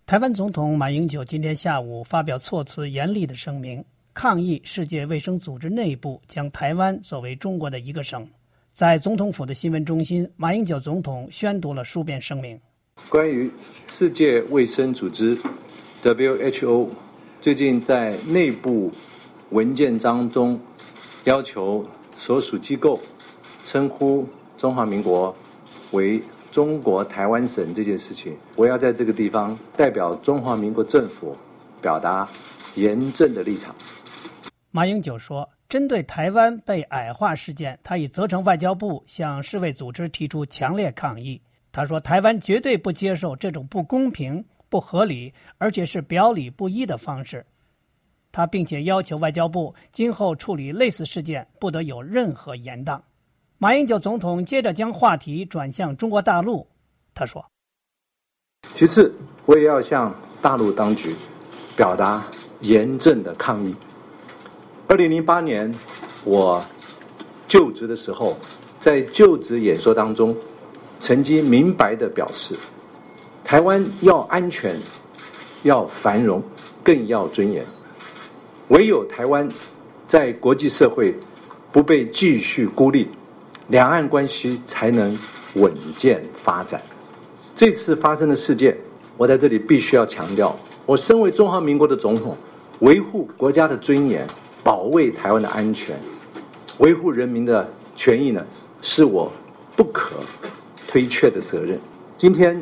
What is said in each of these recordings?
台湾总统马英九今天下午发表措辞严厉的声明，抗议世界卫生组织内部将台湾作为中国的一个省。在总统府的新闻中心，马英九总统宣读了书面声明。 关于世界卫生组织 WHO 最近在内部文件当中要求所属机构称呼中华民国为中国台湾省这件事情，我要在这个地方代表中华民国政府表达严正的立场。 马英九说，针对台湾被矮化事件，他已责成外交部向世卫组织提出强烈抗议。他说，台湾绝对不接受这种不公平、不合理，而且是表里不一的方式。他并且要求外交部今后处理类似事件不得有任何延宕。马英九总统接着将话题转向中国大陆，他说， 其次我也要向大陆当局表达严正的抗议。2008年我就职的时候，在就职演说当中曾经明白地表示，台湾要安全，要繁荣，更要尊严。唯有台湾在国际社会不被继续孤立，两岸关系才能稳健发展。这次发生的事件，我在这里必须要强调，我身为中华民国的总统，维护国家的尊严，保卫台湾的安全，维护人民的权益呢，是我不可推却的责任。今天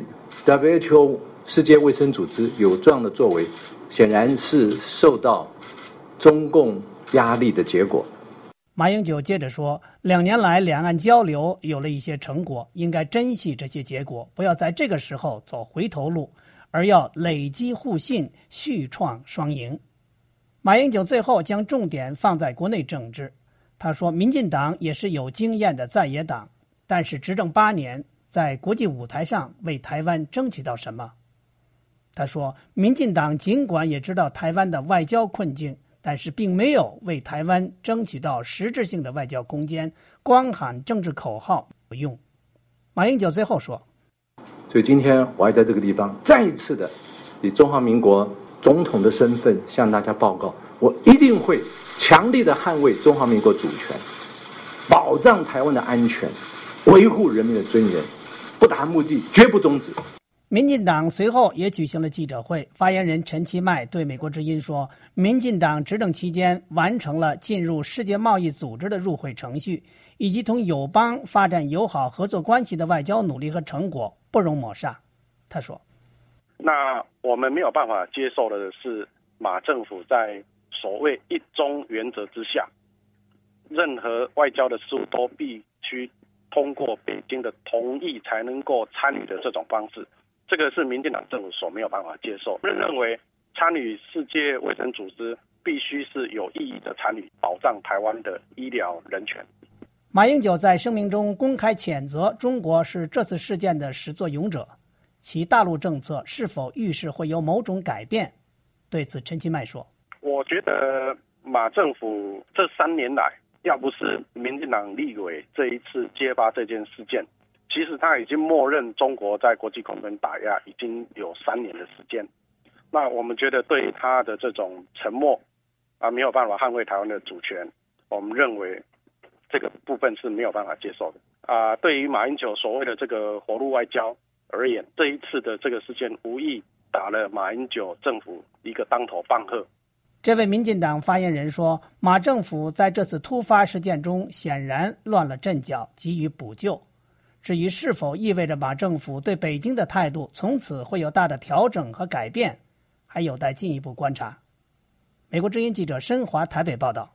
WHO 世界卫生组织有这样的作为，显然是受到中共压力的结果。 马英九接着说，2年来两岸交流有了一些成果，应该珍惜这些结果，不要在这个时候走回头路，而要累积互信，续创双赢。马英九最后将重点放在国内政治。他说，民进党也是有经验的在野党，但是执政8年，在国际舞台上为台湾争取到什么？他说，民进党尽管也知道台湾的外交困境，但是并没有为台湾争取到实质性的外交空间，光喊政治口号不用。马英九最后说， 所以今天我还在这个地方再一次的以中华民国总统的身份向大家报告，我一定会强力的捍卫中华民国主权，保障台湾的安全，维护人民的尊严，不达目的绝不终止。 民进党随后也举行了记者会，发言人陈其迈对美国之音说，民进党执政期间完成了进入世界贸易组织的入会程序，以及同友邦发展友好合作关系的外交努力和成果不容抹煞。他说， 那我们没有办法接受的是，马政府在所谓一中原则之下，任何外交的事务都必须通过北京的同意才能够参与的这种方式，这个是民进党政府所没有办法接受。认为参与世界卫生组织必须是有意义的参与，保障台湾的医疗人权。 马英九在声明中公开谴责中国是这次事件的始作俑者，其大陆政策是否预示会有某种改变？对此，陈其迈说， 我觉得马政府这3年来，要不是民进党立委这一次揭发这件事件，其实他已经默认中国在国际空间打压已经有3年的时间。那我们觉得对他的这种沉默没有办法捍卫台湾的主权，我们认为这个部分是没有办法接受的。对于马英九所谓的这个活路外交而言，这一次的这个事件无疑打了马英九政府一个当头棒喝。 这位民进党发言人说，马政府在这次突发事件中显然乱了阵脚，急于补救。至于是否意味着马政府对北京的态度从此会有大的调整和改变，还有待进一步观察。美国之音记者申华台北报道。